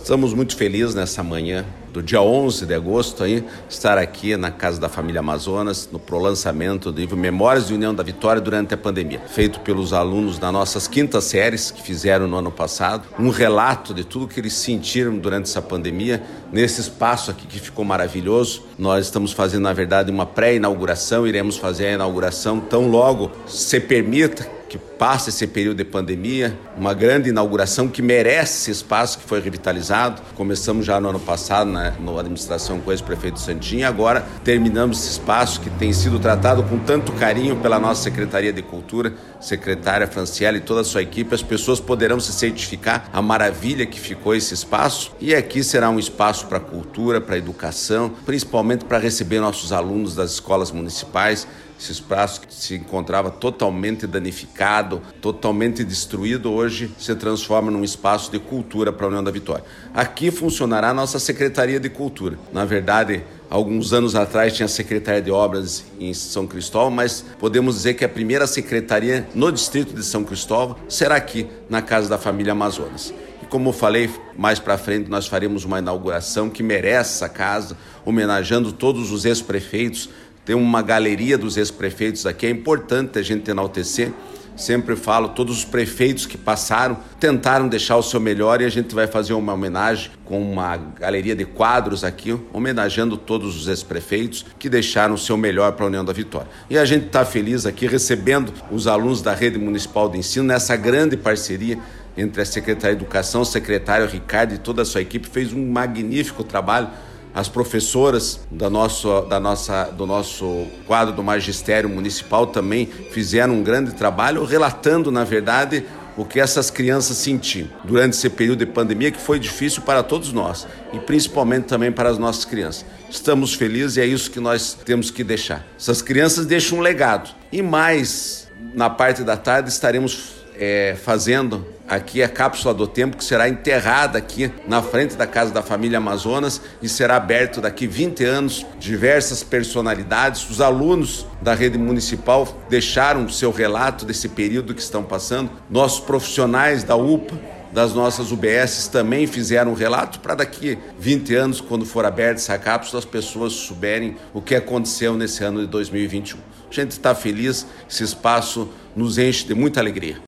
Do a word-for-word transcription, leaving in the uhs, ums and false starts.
Estamos muito felizes nessa manhã do dia onze de agosto, aí, estar aqui na Casa da Família Amazonas, no prolançamento do livro Memórias de União da Vitória durante a pandemia, feito pelos alunos das nossas quintas séries que fizeram no ano passado, um relato de tudo que eles sentiram durante essa pandemia, nesse espaço aqui que ficou maravilhoso. Nós estamos fazendo, na verdade, uma pré-inauguração, iremos fazer a inauguração tão logo se permita que passe esse período de pandemia, uma grande inauguração que merece esse espaço que foi revitalizado. Começamos já no ano passado, né, na administração com o ex-prefeito Santinho, e agora terminamos esse espaço que tem sido tratado com tanto carinho pela nossa Secretaria de Cultura, secretária Franciele e toda a sua equipe. As pessoas poderão se certificar a maravilha que ficou esse espaço, e aqui será um espaço para cultura, para educação, principalmente para receber nossos alunos das escolas municipais. Esse espaço que se encontrava totalmente danificado, totalmente destruído, hoje se transforma num espaço de cultura para a União da Vitória. Aqui funcionará a nossa Secretaria de Cultura. Na verdade, alguns anos atrás tinha a Secretaria de Obras em São Cristóvão, mas podemos dizer que a primeira secretaria no distrito de São Cristóvão será aqui na Casa da Família Amazonas. E como eu falei, mais para frente nós faremos uma inauguração que merece essa casa, homenageando todos os ex-prefeitos. Tem uma galeria dos ex-prefeitos aqui, é importante a gente enaltecer. Sempre falo, todos os prefeitos que passaram tentaram deixar o seu melhor, e a gente vai fazer uma homenagem com uma galeria de quadros aqui, homenageando todos os ex-prefeitos que deixaram o seu melhor para a União da Vitória. E a gente está feliz aqui recebendo os alunos da Rede Municipal de Ensino nessa grande parceria entre a Secretaria de Educação, o secretário Ricardo e toda a sua equipe. Fez um magnífico trabalho. As professoras da nosso, da nossa, do nosso quadro do Magistério Municipal também fizeram um grande trabalho, relatando, na verdade, o que essas crianças sentiam durante esse período de pandemia, que foi difícil para todos nós, e principalmente também para as nossas crianças. Estamos felizes e é isso que nós temos que deixar. Essas crianças deixam um legado. E mais, na parte da tarde, estaremos é, fazendo aqui a Cápsula do Tempo, que será enterrada aqui na frente da Casa da Família Amazonas e será aberto daqui vinte anos. Diversas personalidades, os alunos da rede municipal deixaram o seu relato desse período que estão passando. Nossos profissionais da U P A, das nossas U B S também fizeram um relato para daqui vinte anos, quando for aberta essa cápsula, as pessoas souberem o que aconteceu nesse ano de dois mil e vinte e um. A gente está feliz, esse espaço nos enche de muita alegria.